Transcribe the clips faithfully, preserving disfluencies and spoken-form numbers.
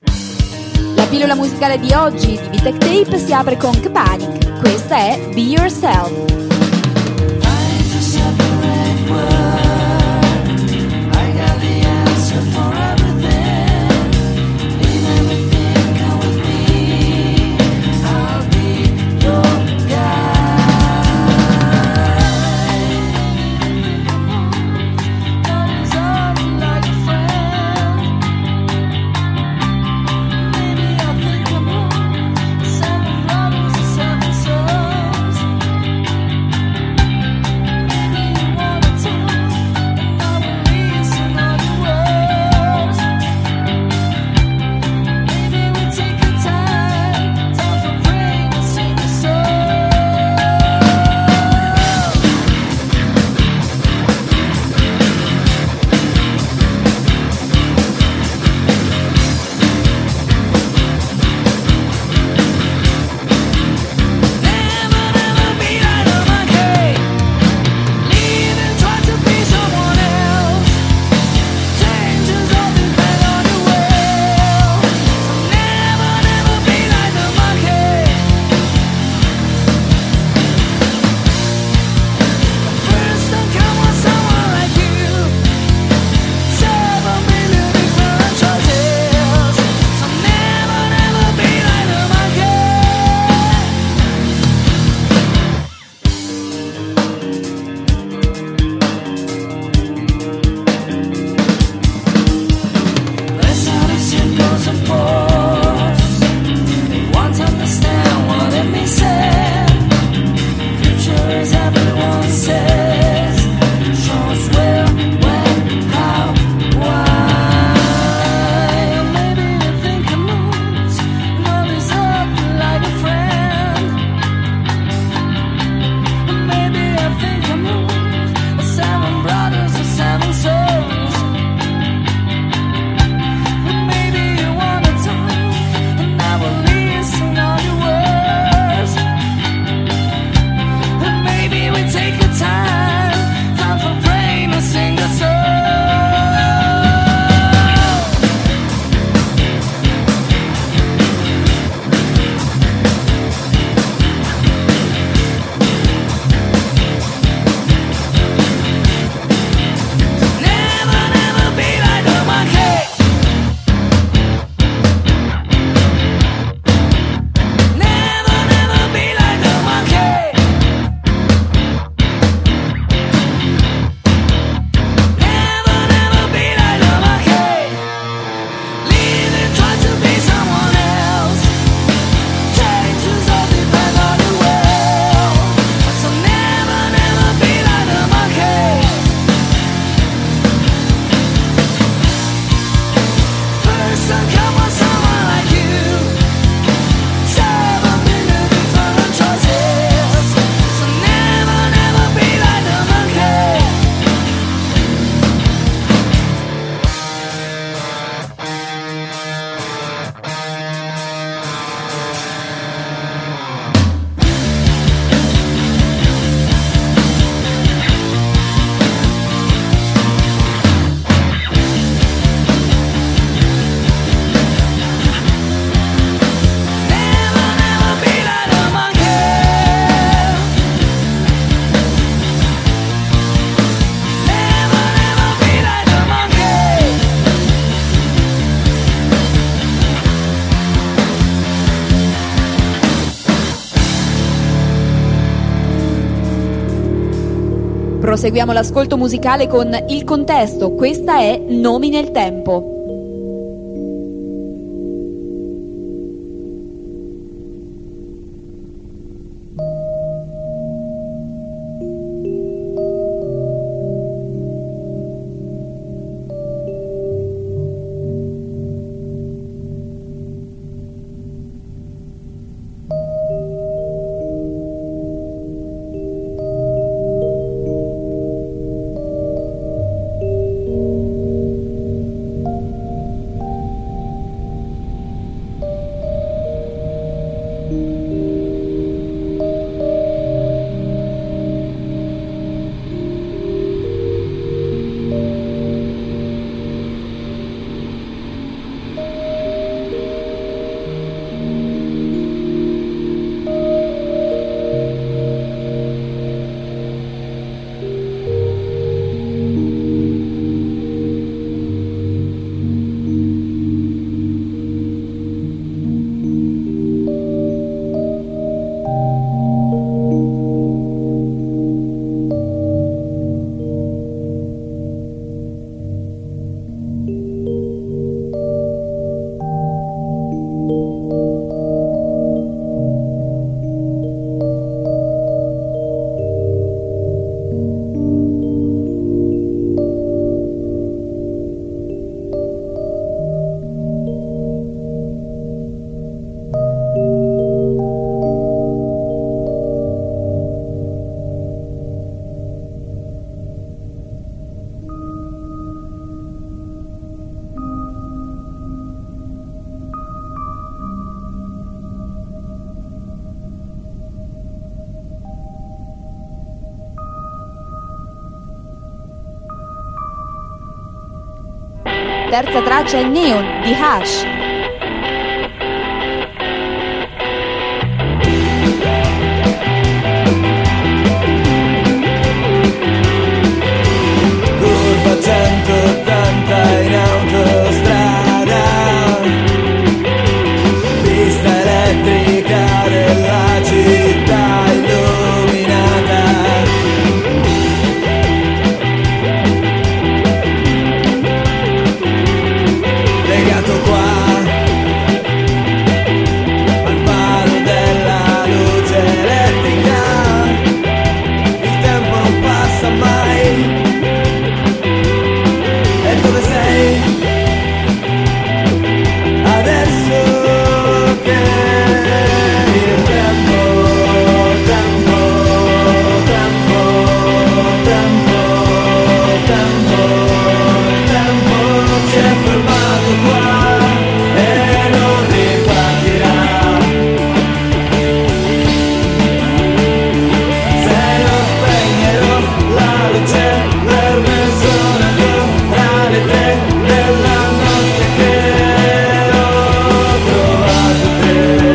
La pillola musicale di oggi di V-Tech Tape si apre con K-Panic. Questa è Be Yourself. Proseguiamo l'ascolto musicale con Il Contesto, questa è Nomi nel Tempo. terza traccia è Neon di Hush. centottanta in autostrada, pista elettrica della città illuminata, legato qua al palo della luce elettrica, il tempo non passa mai. Dove sei? Adesso che il tempo, tempo, tempo, tempo, tempo, il tempo si è fermato qua e non ripartirà. Se non spegnerò la luce per me sono le tre della notte che ho trovato te.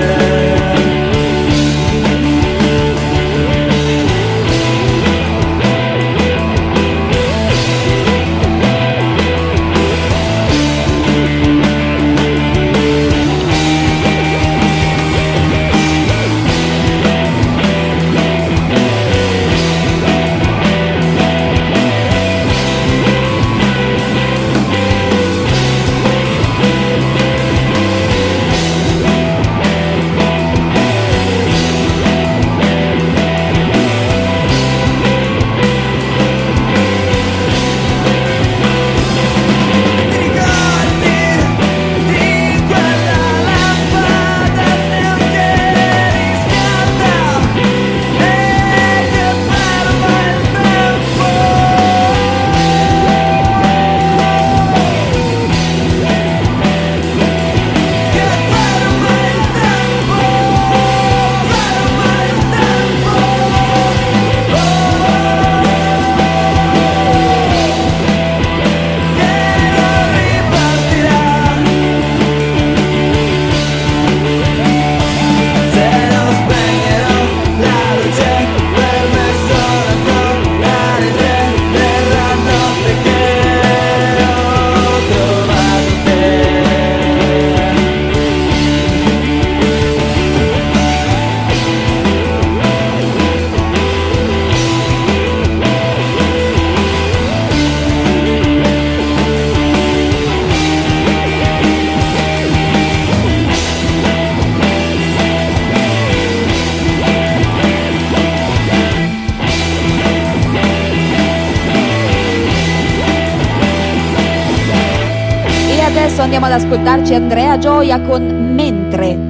Adesso andiamo ad ascoltarci Andrea Gioia con Mentre.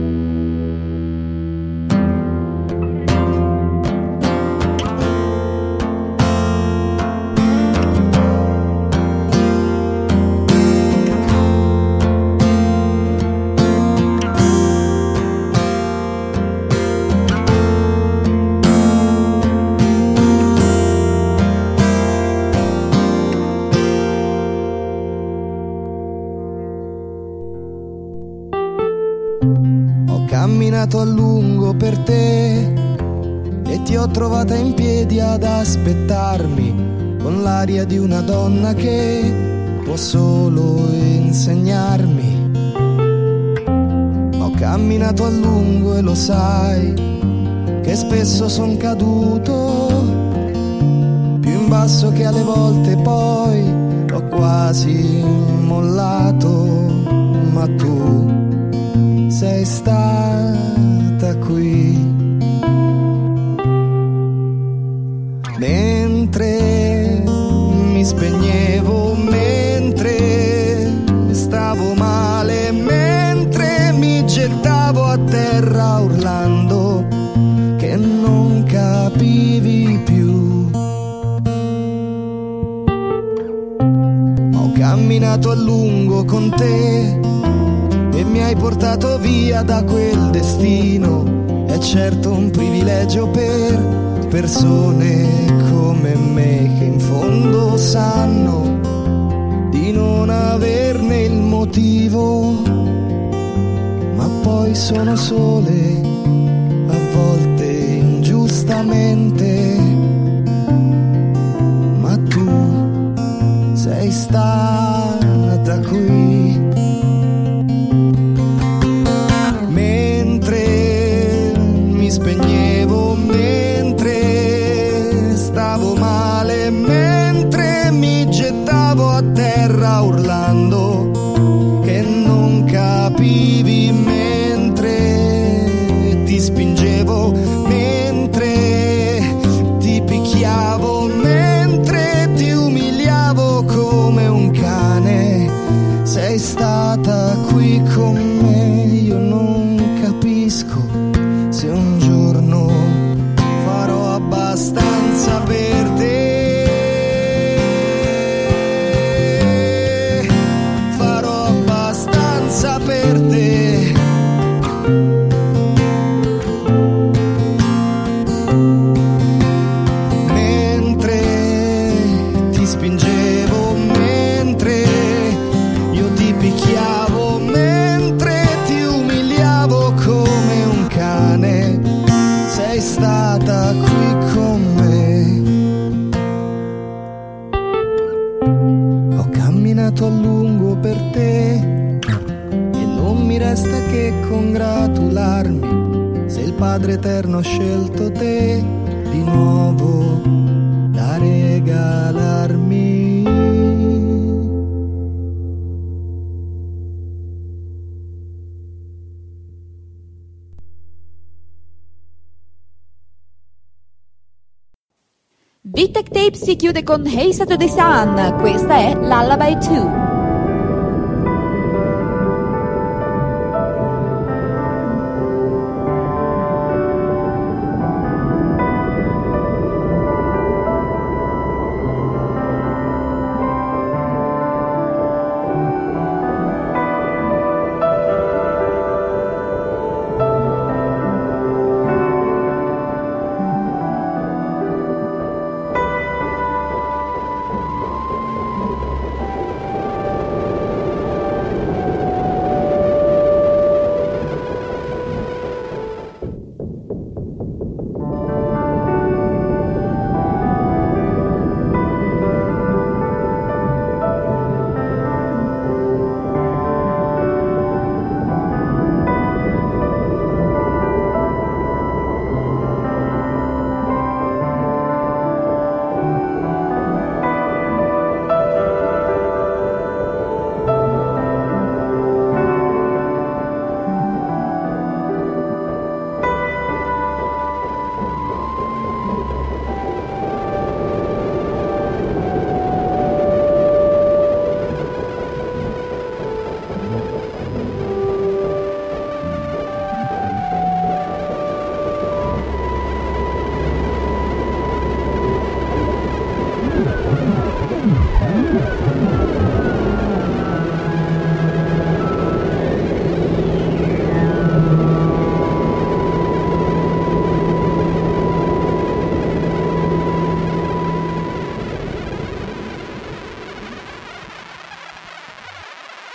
Camminato a lungo per te e ti ho trovata in piedi ad aspettarmi, con l'aria di una donna che può solo insegnarmi. Ho camminato a lungo e lo sai che spesso son caduto più in basso che alle volte poi ho quasi mollato, ma tu sei stata qui mentre mi spegnevo, mentre stavo male, mentre mi gettavo a terra urlando che non capivi più. Ho camminato a lungo con te e mi hai portato via da quel destino. È certo un privilegio per persone come me che in fondo sanno di di non averne il motivo, ma poi sono sole, a volte ingiustamente, ma tu sei stata qui. Mentre mi spegnevo, mentre stavo male, mentre mi gettavo a terra urlando che non capivi, mentre ti spingevo, mentre ti picchiavo, mentre ti umiliavo come un cane, sei stata qui con me. Io non capisco se un giorno farò abbastanza per te, farò abbastanza per te. Mentre ti spingevo, mentre io ti picchiavo, mentre ti umiliavo come un cane, sei stata qui con me. Ho camminato a lungo per te e non mi resta che congratularmi se il Padre Eterno ha scelto te di nuovo da regalarmi. Beat Tech Tape si chiude con Hey Saturday Sun, questa è Lullaby due.